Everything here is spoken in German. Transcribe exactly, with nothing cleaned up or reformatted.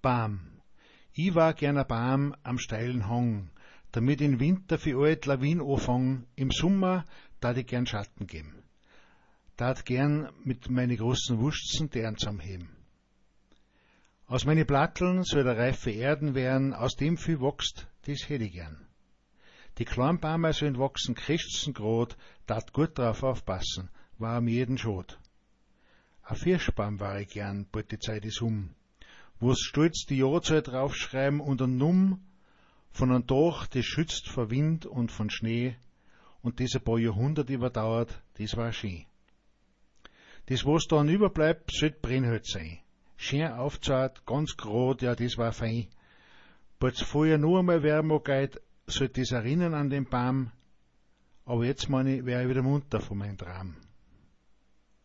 Baum. Ich war gern ein Baum am steilen Hang, damit im Winter für alt Lawin anfang, im Sommer tat ich gern Schatten geben. Tat gern mit meine großen Wursten deren zusammenheben. Aus meine Platteln soll der reife Erden werden, aus dem viel wächst, das hätt ich gern. Die kleinen Bäume sollen wachsen, krächzen grad, tat gut drauf aufpassen, war am jeden schad. Ein Firschbaum war ich gern, bald die Zeit is um, wo's stolz die Jahrzahl draufschreiben und ein Numm von einem Dach, das schützt vor Wind und von Schnee, und das ein paar Jahrhundert überdauert, das war schön. Das, was dann überbleibt, sollt Brennholz sein. Schön aufzahlt, ganz grad, ja, das war fein. Bald's vorher nur einmal wärmer geht, sollt das erinnern an den Baum, aber jetzt, meine ich, wär ich wieder munter von meinem Traum.